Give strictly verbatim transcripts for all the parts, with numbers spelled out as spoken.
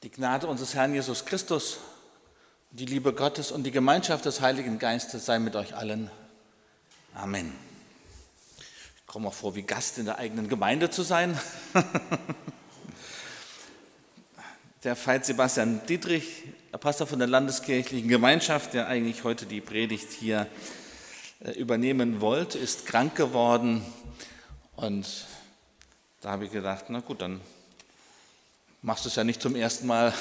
Die Gnade unseres Herrn Jesus Christus, die Liebe Gottes und die Gemeinschaft des Heiligen Geistes sei mit euch allen. Amen. Ich komme auch vor, wie Gast in der eigenen Gemeinde zu sein. Der Veit Sebastian Dietrich, der Pastor von der Landeskirchlichen Gemeinschaft, der eigentlich heute die Predigt hier übernehmen wollte, ist krank geworden. Und da habe ich gedacht, na gut, dann machst du es ja nicht zum ersten Mal.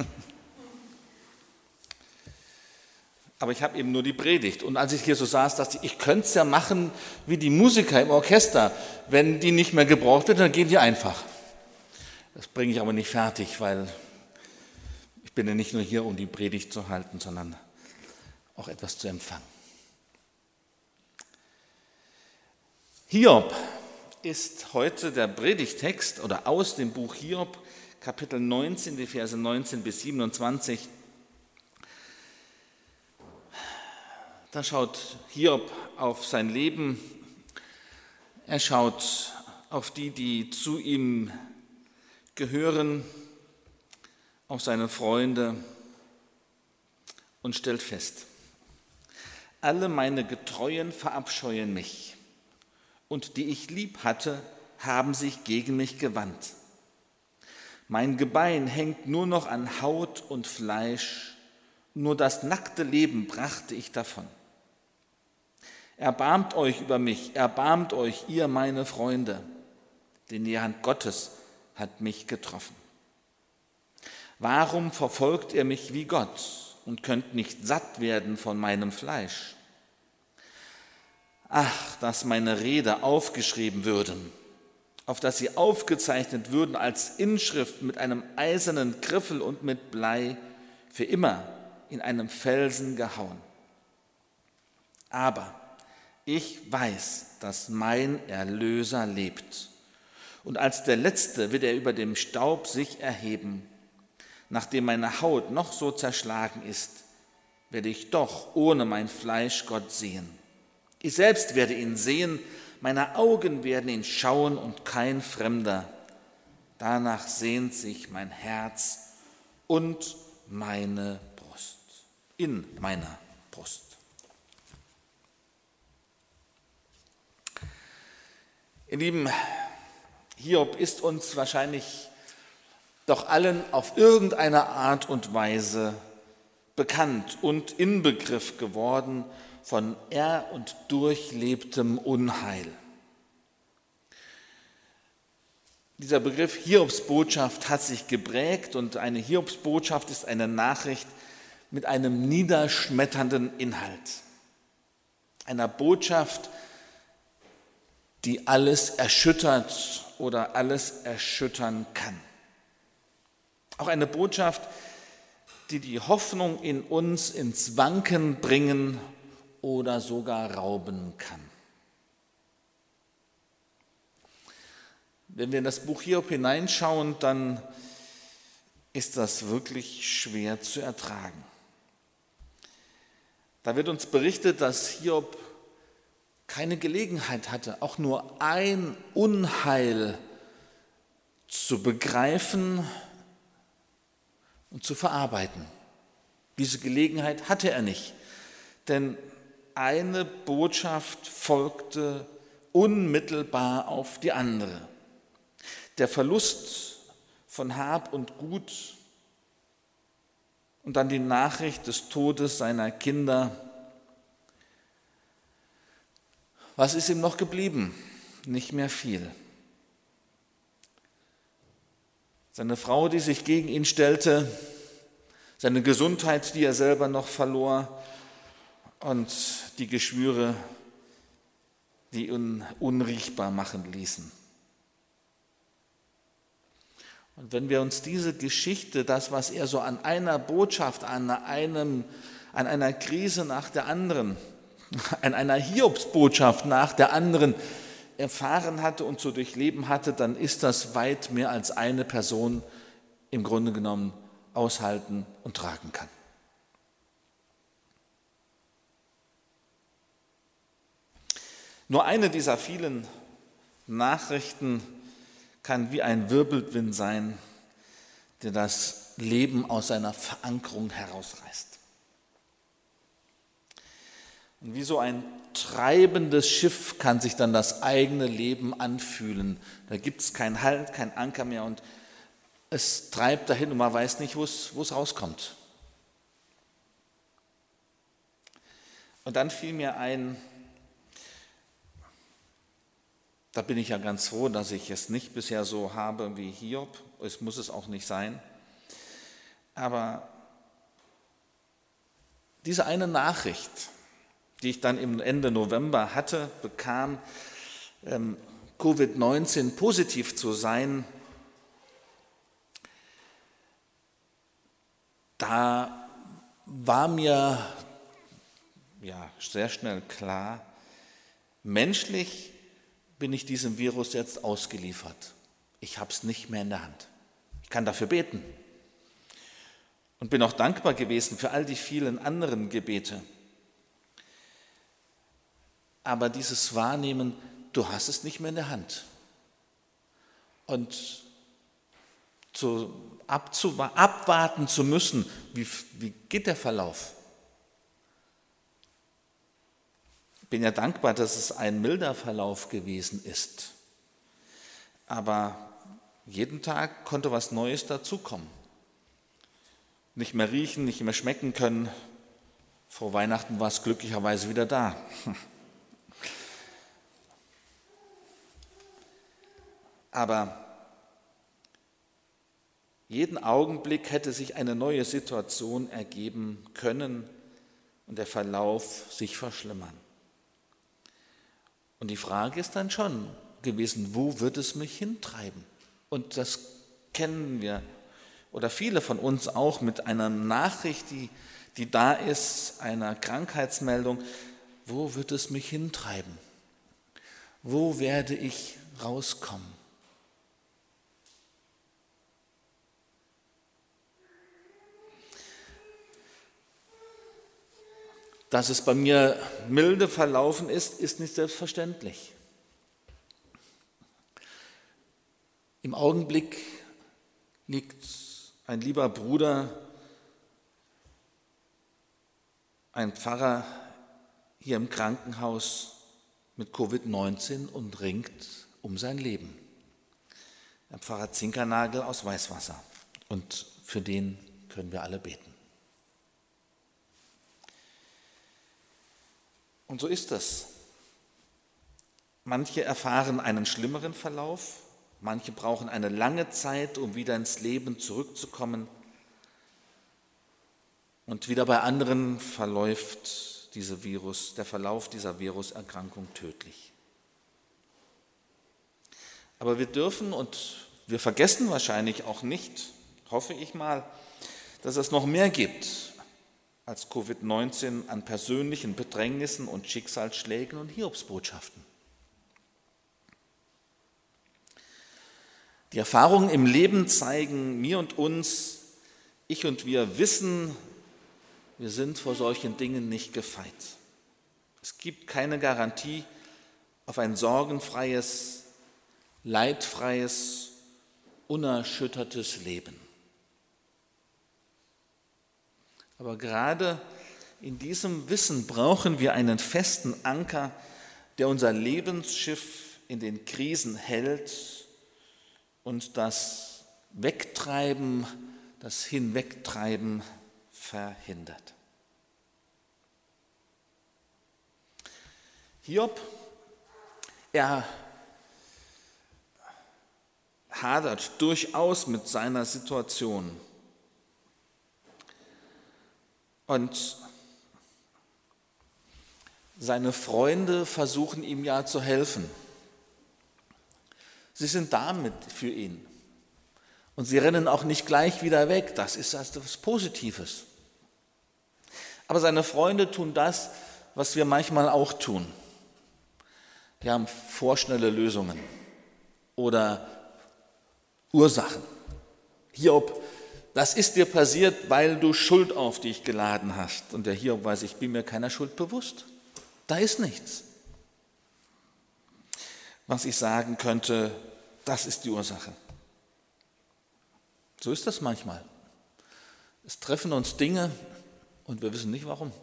Aber ich habe eben nur die Predigt. Und als ich hier so saß, dachte ich, ich könnte es ja machen wie die Musiker im Orchester. Wenn die nicht mehr gebraucht wird, dann gehen die einfach. Das bringe ich aber nicht fertig, weil ich bin ja nicht nur hier, um die Predigt zu halten, sondern auch etwas zu empfangen. Hiob ist heute der Predigtext oder aus dem Buch Hiob, Kapitel neunzehn, die Verse neunzehn bis siebenundzwanzig. Da schaut Hiob auf sein Leben, er schaut auf die, die zu ihm gehören, auf seine Freunde und stellt fest: Alle meine Getreuen verabscheuen mich, und die ich lieb hatte, haben sich gegen mich gewandt. Mein Gebein hängt nur noch an Haut und Fleisch, nur das nackte Leben brachte ich davon. Erbarmt euch über mich, erbarmt euch, ihr meine Freunde, denn die Hand Gottes hat mich getroffen. Warum verfolgt ihr mich wie Gott und könnt nicht satt werden von meinem Fleisch? Ach, dass meine Rede aufgeschrieben würden, auf dass sie aufgezeichnet würden als Inschrift mit einem eisernen Griffel und mit Blei, für immer in einem Felsen gehauen. Aber ich weiß, dass mein Erlöser lebt, und als der Letzte wird er über dem Staub sich erheben. Nachdem meine Haut noch so zerschlagen ist, werde ich doch ohne mein Fleisch Gott sehen. Ich selbst werde ihn sehen, meine Augen werden ihn schauen und kein Fremder. Danach sehnt sich mein Herz und meine Brust, in meiner Brust. Ihr Lieben, Hiob ist uns wahrscheinlich doch allen auf irgendeine Art und Weise bekannt und Inbegriff geworden von er- und durchlebtem Unheil. Dieser Begriff Hiobsbotschaft hat sich geprägt, und eine Hiobsbotschaft ist eine Nachricht mit einem niederschmetternden Inhalt. Einer Botschaft, die alles erschüttert oder alles erschüttern kann. Auch eine Botschaft, die die Hoffnung in uns ins Wanken bringen oder sogar rauben kann. Wenn wir in das Buch Hiob hineinschauen, dann ist das wirklich schwer zu ertragen. Da wird uns berichtet, dass Hiob keine Gelegenheit hatte, auch nur ein Unheil zu begreifen und zu verarbeiten. Diese Gelegenheit hatte er nicht, denn eine Botschaft folgte unmittelbar auf die andere. Der Verlust von Hab und Gut und dann die Nachricht des Todes seiner Kinder. Was ist ihm noch geblieben? Nicht mehr viel. Seine Frau, die sich gegen ihn stellte, seine Gesundheit, die er selber noch verlor, und die Geschwüre, die ihn unriechbar machen ließen. Und wenn wir uns diese Geschichte, das, was er so an einer Botschaft, an, einem, an einer Krise nach der anderen, an einer Hiobsbotschaft nach der anderen erfahren hatte und zu durchleben hatte, dann ist das weit mehr als eine Person im Grunde genommen aushalten und tragen kann. Nur eine dieser vielen Nachrichten kann wie ein Wirbelwind sein, der das Leben aus seiner Verankerung herausreißt. Und wie so ein treibendes Schiff kann sich dann das eigene Leben anfühlen. Da gibt es keinen Halt, keinen Anker mehr und es treibt dahin und man weiß nicht, wo es, wo es rauskommt. Und dann fiel mir ein, da bin ich ja ganz froh, dass ich es nicht bisher so habe wie Hiob. Es muss es auch nicht sein. Aber diese eine Nachricht, die ich dann im Ende November hatte, bekam, ähm, Covid neunzehn positiv zu sein, da war mir ja, sehr schnell klar, menschlich bin ich diesem Virus jetzt ausgeliefert. Ich habe es nicht mehr in der Hand. Ich kann dafür beten und bin auch dankbar gewesen für all die vielen anderen Gebete. Aber dieses Wahrnehmen, du hast es nicht mehr in der Hand. Und zu, abzuwa- abwarten zu müssen, wie, wie geht der Verlauf? Ich bin ja dankbar, dass es ein milder Verlauf gewesen ist. Aber jeden Tag konnte was Neues dazukommen. Nicht mehr riechen, nicht mehr schmecken können. Vor Weihnachten war es glücklicherweise wieder da. Aber jeden Augenblick hätte sich eine neue Situation ergeben können und der Verlauf sich verschlimmern. Und die Frage ist dann schon gewesen, wo wird es mich hintreiben? Und das kennen wir oder viele von uns auch mit einer Nachricht, die, die da ist, einer Krankheitsmeldung. Wo wird es mich hintreiben? Wo werde ich rauskommen? Dass es bei mir milde verlaufen ist, ist nicht selbstverständlich. Im Augenblick liegt ein lieber Bruder, ein Pfarrer hier im Krankenhaus mit Covid neunzehn und ringt um sein Leben. Ein Pfarrer Zinkernagel aus Weißwasser. Und für den können wir alle beten. Und so ist es. Manche erfahren einen schlimmeren Verlauf, manche brauchen eine lange Zeit, um wieder ins Leben zurückzukommen. Und wieder bei anderen verläuft diese Virus, der Verlauf dieser Viruserkrankung tödlich. Aber wir dürfen und wir vergessen wahrscheinlich auch nicht, hoffe ich mal, dass es noch mehr gibt als Covid neunzehn an persönlichen Bedrängnissen und Schicksalsschlägen und Hiobsbotschaften. Die Erfahrungen im Leben zeigen mir und uns, ich und wir wissen, wir sind vor solchen Dingen nicht gefeit. Es gibt keine Garantie auf ein sorgenfreies, leidfreies, unerschüttertes Leben. Aber gerade in diesem Wissen brauchen wir einen festen Anker, der unser Lebensschiff in den Krisen hält und das Wegtreiben, das Hinwegtreiben verhindert. Hiob, er hadert durchaus mit seiner Situation. Und seine Freunde versuchen ihm ja zu helfen. Sie sind damit für ihn. Und sie rennen auch nicht gleich wieder weg. Das ist etwas Positives. Aber seine Freunde tun das, was wir manchmal auch tun. Wir haben vorschnelle Lösungen oder Ursachen. Hiob, das ist dir passiert, weil du Schuld auf dich geladen hast. Und der Hiob weiß, ich bin mir keiner Schuld bewusst. Da ist nichts. Was ich sagen könnte, das ist die Ursache. So ist das manchmal. Es treffen uns Dinge und wir wissen nicht warum.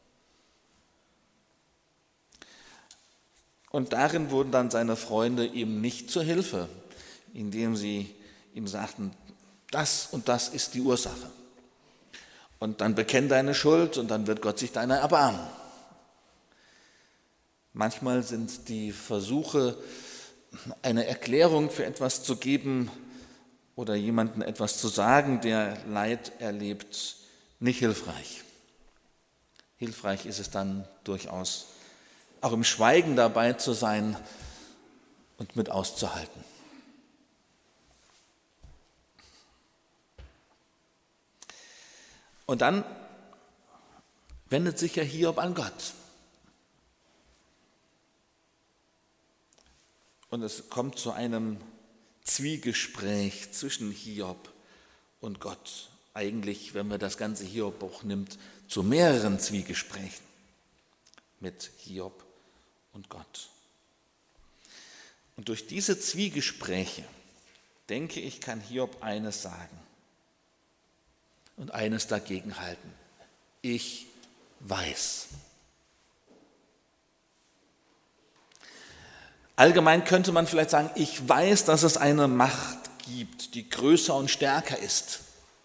Und darin wurden dann seine Freunde ihm nicht zur Hilfe, indem sie ihm sagten, das und das ist die Ursache. Und dann bekenn deine Schuld und dann wird Gott sich deiner erbarmen. Manchmal sind die Versuche, eine Erklärung für etwas zu geben oder jemandem etwas zu sagen, der Leid erlebt, nicht hilfreich. Hilfreich ist es dann durchaus, auch im Schweigen dabei zu sein und mit auszuhalten. Und dann wendet sich ja Hiob an Gott. Und es kommt zu einem Zwiegespräch zwischen Hiob und Gott. Eigentlich, wenn man das ganze Hiob-Buch nimmt, zu mehreren Zwiegesprächen mit Hiob und Gott. Und durch diese Zwiegespräche, denke ich, kann Hiob eines sagen und eines dagegen halten. Ich weiß. Allgemein könnte man vielleicht sagen, ich weiß, dass es eine Macht gibt, die größer und stärker ist.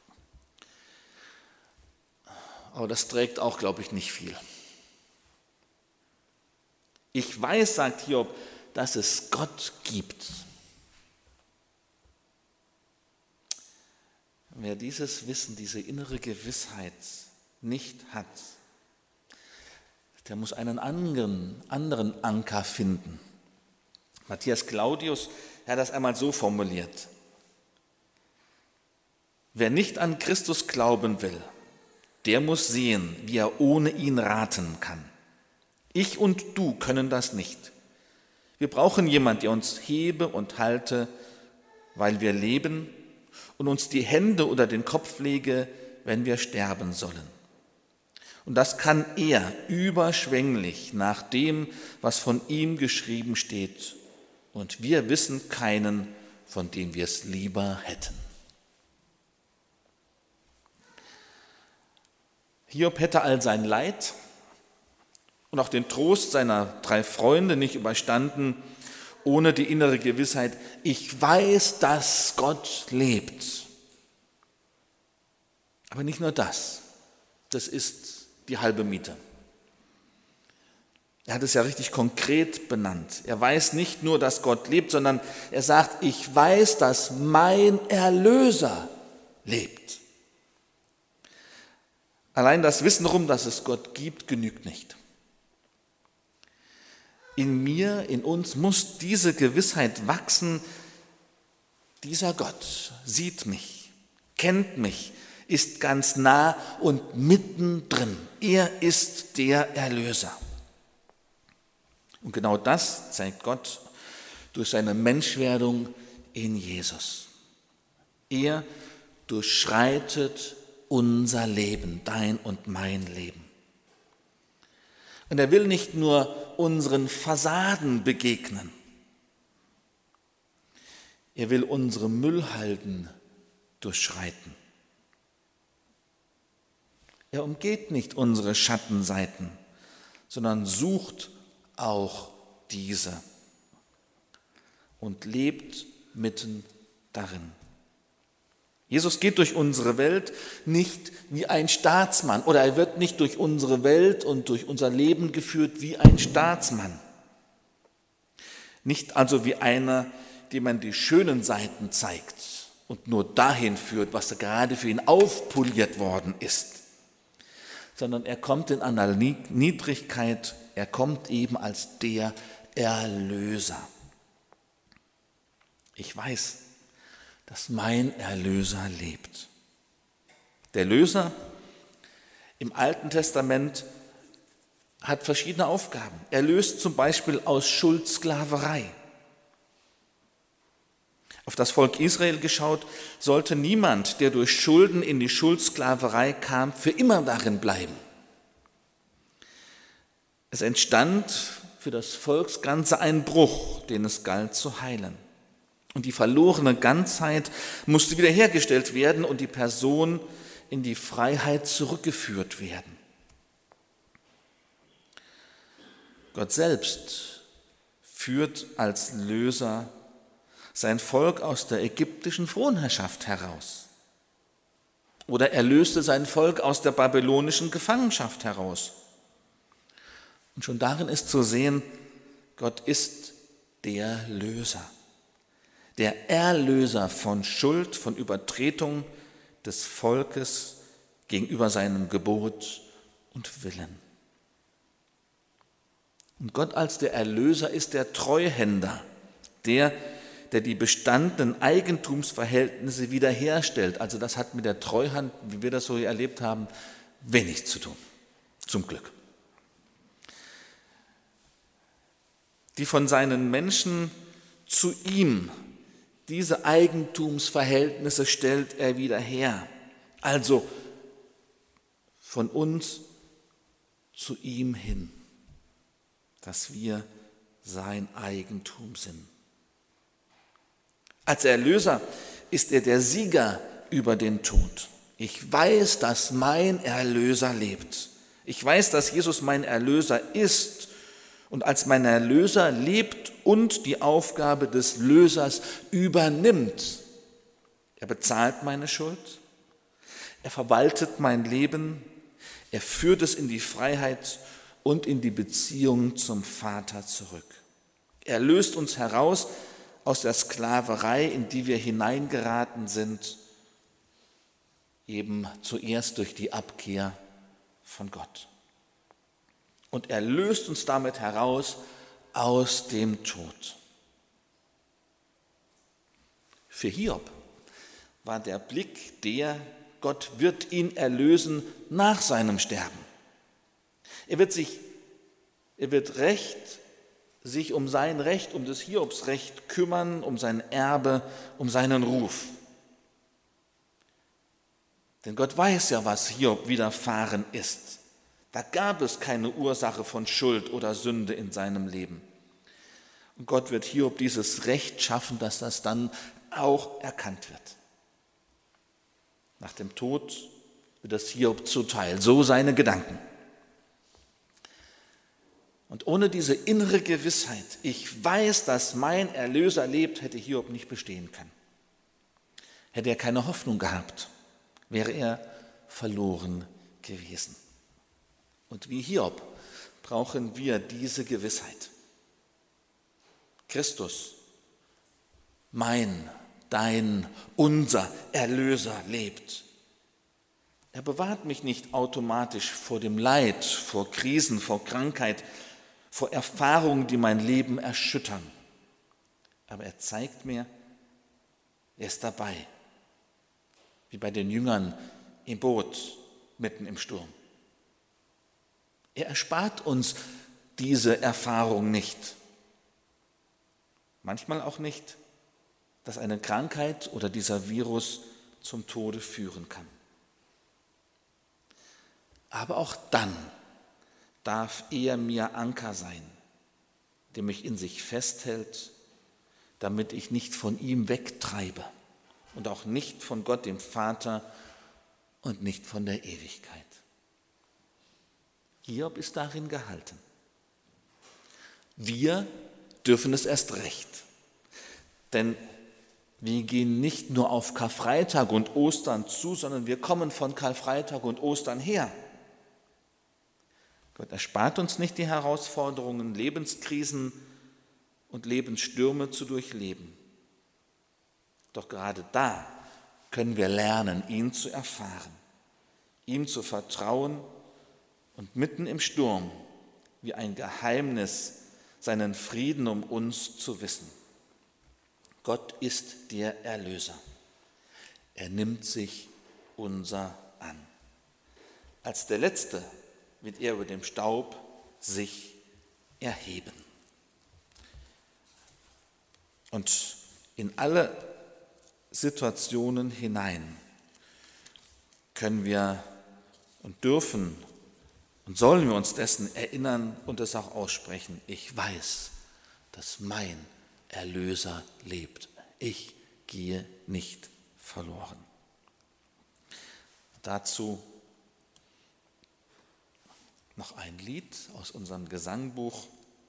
Aber das trägt auch, glaube ich, nicht viel. Ich weiß, sagt Hiob, dass es Gott gibt. Wer dieses Wissen, diese innere Gewissheit nicht hat, der muss einen anderen, anderen Anker finden. Matthias Claudius hat das einmal so formuliert: Wer nicht an Christus glauben will, der muss sehen, wie er ohne ihn raten kann. Ich und du können das nicht. Wir brauchen jemanden, der uns hebe und halte, weil wir leben, und uns die Hände unter den Kopf lege, wenn wir sterben sollen. Und das kann er überschwänglich nach dem, was von ihm geschrieben steht. Und wir wissen keinen, von dem wir es lieber hätten. Hiob hätte all sein Leid und auch den Trost seiner drei Freunde nicht überstanden, ohne die innere Gewissheit, ich weiß, dass Gott lebt. Aber nicht nur das, das ist die halbe Miete. Er hat es ja richtig konkret benannt. Er weiß nicht nur, dass Gott lebt, sondern er sagt, ich weiß, dass mein Erlöser lebt. Allein das Wissen darum, dass es Gott gibt, genügt nicht. In mir, in uns muss diese Gewissheit wachsen, dieser Gott sieht mich, kennt mich, ist ganz nah und mittendrin. Er ist der Erlöser. Und genau das zeigt Gott durch seine Menschwerdung in Jesus. Er durchschreitet unser Leben, dein und mein Leben. Und er will nicht nur unseren Fassaden begegnen. Er will unsere Müllhalden durchschreiten. Er umgeht nicht unsere Schattenseiten, sondern sucht auch diese und lebt mitten darin. Jesus geht durch unsere Welt nicht wie ein Staatsmann oder er wird nicht durch unsere Welt und durch unser Leben geführt wie ein Staatsmann. Nicht also wie einer, dem man die schönen Seiten zeigt und nur dahin führt, was da gerade für ihn aufpoliert worden ist, sondern er kommt in einer Niedrigkeit, er kommt eben als der Erlöser. Ich weiß, dass mein Erlöser lebt. Der Erlöser im Alten Testament hat verschiedene Aufgaben. Er löst zum Beispiel aus Schuldsklaverei. Auf das Volk Israel geschaut, sollte niemand, der durch Schulden in die Schuldsklaverei kam, für immer darin bleiben. Es entstand für das Volksganze ein Bruch, den es galt zu heilen. Und die verlorene Ganzheit musste wiederhergestellt werden und die Person, in die Freiheit zurückgeführt werden. Gott selbst führt als Löser sein Volk aus der ägyptischen Fronherrschaft heraus. Oder er löste sein Volk aus der babylonischen Gefangenschaft heraus. Und schon darin ist zu sehen, Gott ist der Löser, der Erlöser von Schuld, von Übertretung des Volkes gegenüber seinem Gebot und Willen. Und Gott als der Erlöser ist der Treuhänder, der, der die bestandenen Eigentumsverhältnisse wiederherstellt. Also das hat mit der Treuhand, wie wir das so erlebt haben, wenig zu tun, zum Glück. Die von seinen Menschen zu ihm, diese Eigentumsverhältnisse stellt er wieder her. Also von uns zu ihm hin, dass wir sein Eigentum sind. Als Erlöser ist er der Sieger über den Tod. Ich weiß, dass mein Erlöser lebt. Ich weiß, dass Jesus mein Erlöser ist und als mein Erlöser lebt und die Aufgabe des Lösers übernimmt. Er bezahlt meine Schuld, er verwaltet mein Leben, er führt es in die Freiheit und in die Beziehung zum Vater zurück. Er löst uns heraus aus der Sklaverei, in die wir hineingeraten sind, eben zuerst durch die Abkehr von Gott. Und er löst uns damit heraus aus dem Tod. Für Hiob war der Blick der, Gott wird ihn erlösen nach seinem Sterben. Er wird sich, er wird Recht, sich um sein Recht, um das Hiobsrecht kümmern, um sein Erbe, um seinen Ruf. Denn Gott weiß ja, was Hiob widerfahren ist. Da gab es keine Ursache von Schuld oder Sünde in seinem Leben. Und Gott wird Hiob dieses Recht schaffen, dass das dann auch erkannt wird. Nach dem Tod wird das Hiob zuteil, so seine Gedanken. Und ohne diese innere Gewissheit, ich weiß, dass mein Erlöser lebt, hätte Hiob nicht bestehen können. Hätte er keine Hoffnung gehabt, wäre er verloren gewesen. Und wie Hiob brauchen wir diese Gewissheit. Christus, mein, dein, unser Erlöser lebt. Er bewahrt mich nicht automatisch vor dem Leid, vor Krisen, vor Krankheit, vor Erfahrungen, die mein Leben erschüttern. Aber er zeigt mir, er ist dabei, wie bei den Jüngern im Boot mitten im Sturm. Er erspart uns diese Erfahrung nicht. Manchmal auch nicht, dass eine Krankheit oder dieser Virus zum Tode führen kann. Aber auch dann darf er mir Anker sein, der mich in sich festhält, damit ich nicht von ihm wegtreibe und auch nicht von Gott, dem Vater, und nicht von der Ewigkeit. Hiob ist darin gehalten. Wir dürfen es erst recht, denn wir gehen nicht nur auf Karfreitag und Ostern zu, sondern wir kommen von Karfreitag und Ostern her. Gott erspart uns nicht die Herausforderungen, Lebenskrisen und Lebensstürme zu durchleben. Doch gerade da können wir lernen, ihn zu erfahren, ihm zu vertrauen und mitten im Sturm wie ein Geheimnis seinen Frieden um uns zu wissen. Gott ist der Erlöser. Er nimmt sich unser an. Als der Letzte wird er über dem Staub sich erheben. Und in alle Situationen hinein können wir und dürfen und sollen wir uns dessen erinnern und es auch aussprechen. Ich weiß, dass mein Erlöser lebt. Ich gehe nicht verloren. dazu noch ein Lied aus unserem Gesangbuch,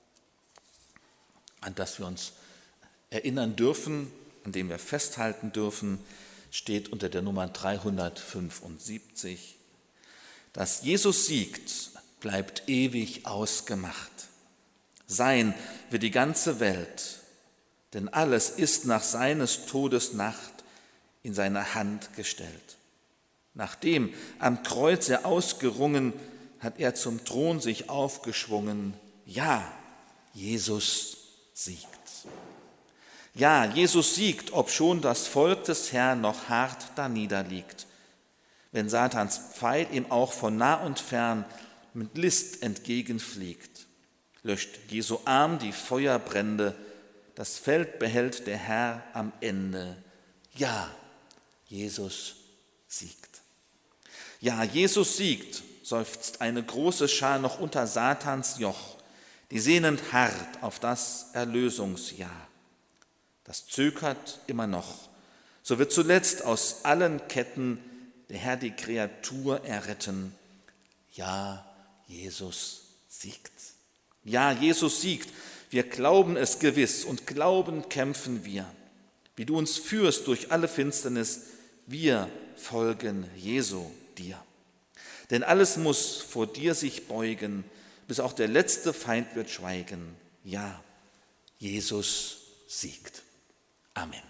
an das wir uns erinnern dürfen, an dem wir festhalten dürfen, steht unter der Nummer dreihundertfünfundsiebzig. Dass Jesus siegt, bleibt ewig ausgemacht. Sein wird die ganze Welt, denn alles ist nach seines Todes Nacht in seine Hand gestellt. Nachdem am Kreuz er ausgerungen, hat er zum Thron sich aufgeschwungen. Ja, Jesus siegt. Ja, Jesus siegt, obschon das Volk des Herrn noch hart daniederliegt. Wenn Satans Pfeil ihm auch von nah und fern mit List entgegenfliegt, löscht Jesu Arm die Feuerbrände, das Feld behält der Herr am Ende. Ja, Jesus siegt. Ja, Jesus siegt, seufzt eine große Schar noch unter Satans Joch, die sehnend harrt auf das Erlösungsjahr. Das zögert immer noch, so wird zuletzt aus allen Ketten der Herr die Kreatur erretten. Ja, Jesus siegt. Ja, Jesus siegt. Wir glauben es gewiss und glauben kämpfen wir. Wie du uns führst durch alle Finsternis, wir folgen Jesu dir. Denn alles muss vor dir sich beugen, bis auch der letzte Feind wird schweigen. Ja, Jesus siegt. Amen.